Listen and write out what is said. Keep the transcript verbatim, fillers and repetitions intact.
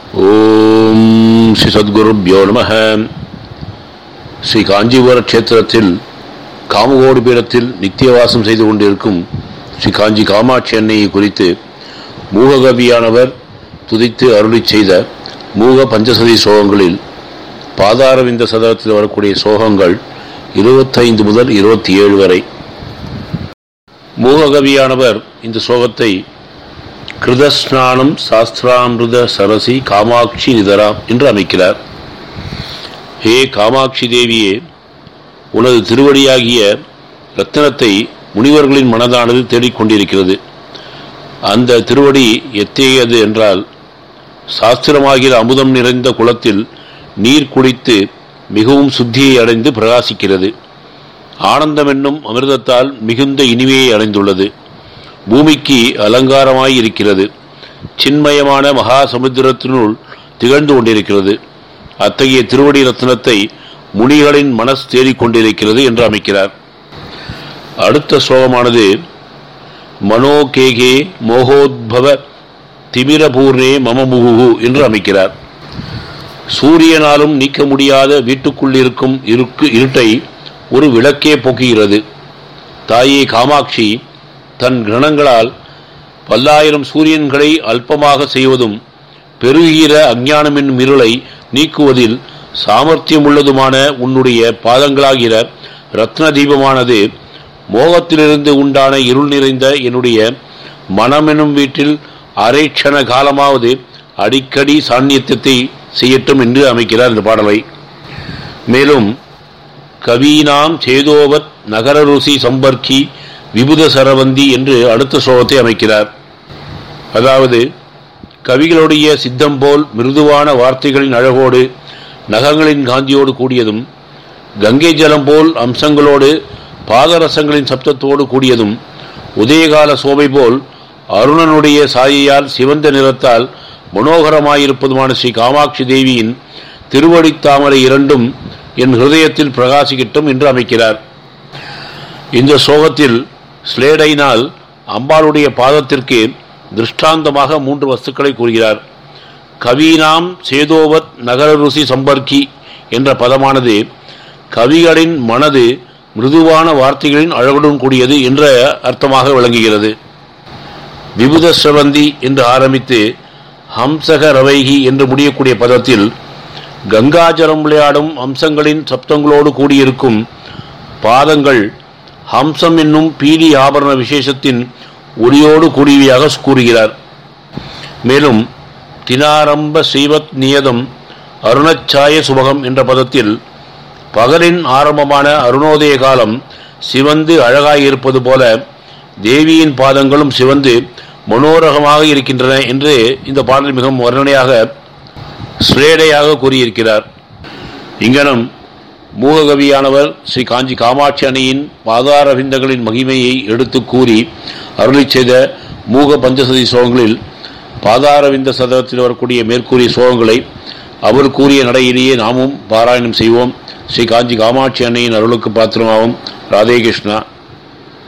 ஓம் ஸ்ரீ சத்குருப்யோ நமஹ. ஸ்ரீ காஞ்சிபுர க்ஷேத்திரத்தில் காமகோடி பீடத்தில் நித்தியவாசம் செய்து கொண்டிருக்கும் ஸ்ரீ காஞ்சி காமாட்சி அன்னையை குறித்து மூககவியானவர் துதித்து அருளி செய்த மூக பஞ்சசதி சோகங்களில் பாதாரவிந்த சதகத்தில் வரக்கூடிய சோகங்கள் இருபத்தைந்து முதல் இருபத்தி ஏழு வரை. மூககவியானவர் இந்த சோகத்தை கிருதஸ்நானம் சாஸ்திராமிருத சரசி காமாட்சி நிதராம் என்று அமைக்கிறார். ஹே காமாட்சி தேவியே, உனது திருவடியாகிய ரத்தினத்தை முனிவர்களின் மனதானது தேடிக்கொண்டிருக்கிறது. அந்த திருவடி எத்தகையது என்றால், சாஸ்திரமாகிற அமுதம் நிறைந்த குளத்தில் நீர் குடித்து மிகவும் சுத்தியை அடைந்து பிரகாசிக்கிறது. ஆனந்தம் என்னும் அமிர்தத்தால் மிகுந்த இனிமையை அடைந்துள்ளது. பூமிக்கு அலங்காரமாய் இருக்கிறது. சின்மயமான மகா சமுத்திரத்தினுள் திகழ்ந்து கொண்டிருக்கிறது. அத்தகைய திருவடி ரத்னத்தை முனிகளின் மனஸ் தேடிக்கொண்டிருக்கிறது என்று அமைக்கிறார். அடுத்த சோகமானது மனோகேகே மோகோத்பவ திமிரபூர்ணே மமமுகு என்று அமைக்கிறார். சூரியனாலும் நீக்க முடியாத வீட்டுக்குள்ளிருக்கும் இருக்கு இருட்டை ஒரு விளக்கே போக்குகிறது. தாயே காமாட்சி தன் கிரணங்களால் பல்லாயிரம் சூரியன்களை அல்பமாக செய்வதும் பெருகிற அஞ்ஞானம் என்னும் இருளை நீக்குவதில் சாமர்த்தியம் உள்ளதுமான உன்னுடைய பாதங்களாகிற ரத்ன தீபமானது மோகத்திலிருந்து உண்டான இருள் நிறைந்த என்னுடைய மனமெனும் வீட்டில் அரை க்ஷண காலமாவது அடிக்கடி சாநித்தியத்தை செய்யட்டும் என்று அமைக்கிறார் இந்த பாடலை. மேலும் கவீனாம் சேதோவத் நகர ருசி சம்பர்க்கி விபுத சரவந்தி என்று அடுத்த சோகத்தை அமைக்கிறார். அதாவது, கவிகளுடைய சித்தம் போல் மிருதுவான வார்த்தைகளின் அழகோடு நகங்களின் காந்தியோடு கூடியதும், கங்கை ஜலம் போல் அம்சங்களோடு பாதரசங்களின் சப்தத்தோடு கூடியதும், உதயகால சோபை போல் அருணனுடைய சாயையால் சிவந்த நிறத்தால் மனோகரமாயிருப்பதுமான ஸ்ரீ காமாட்சி தேவியின் திருவடித்தாமரை இரண்டும் என் ஹிருதயத்தில் பிரகாசிக்கட்டும் என்று அமைக்கிறார். இந்த சோகத்தில் ஸ்லேடைனால் அம்பாளுடைய பாதத்திற்கு திருஷ்டாந்தமாக மூன்று வஸ்துக்களை கூறுகிறார். கவீனாம் சேதோவத் நகர ருசி சம்பர்க்கி என்ற பதமானது கவிகளின் மனது மிருதுவான வார்த்தைகளின் அழகுடன் கூடியது என்ற அர்த்தமாக விளங்குகிறது. விபுத ஸ்ரவந்தி என்று ஆரம்பித்து ஹம்சக ரவைகி என்று முடியக்கூடிய பதத்தில் கங்காஜலம் விளையாடும் அம்சங்களின் சப்தங்களோடு கூடியிருக்கும் பாதங்கள் ஹம்சம் என்னும் பீலி ஆபரண விசேஷத்தின் ஒளியோடு கூடியவையாக கூறுகிறார். மேலும் தினாரம்ப ஸ்ரீவத் நியதம் அருணச்சாய சுபகம் என்ற பதத்தில் பகலின் ஆரம்பமான அருணோதய காலம் சிவந்து அழகாயிருப்பது போல தேவியின் பாதங்களும் சிவந்து மனோரகமாக இருக்கின்றன என்று இந்த பாடல் மிகவும் வர்ணனையாக ஸ்லேடையாக கூறியிருக்கிறார். இங்கனம் மூககவியானவர் ஸ்ரீ காஞ்சி காமாட்சி அன்னையின் பாதாரவிந்தங்களின் மகிமையை எடுத்து கூறி அருளி செய்த மூக பஞ்சசதி சோகங்களில் பாதாரவிந்த சதகத்தில் வரக்கூடிய மேற்கூறிய சோகங்களை அவர் கூறிய நடையிலேயே நாமும் பாராயணம் செய்வோம். ஸ்ரீ காஞ்சி காமாட்சி அன்னையின் அருளுக்கு பாத்திரமாகும். ராதே கிருஷ்ணா.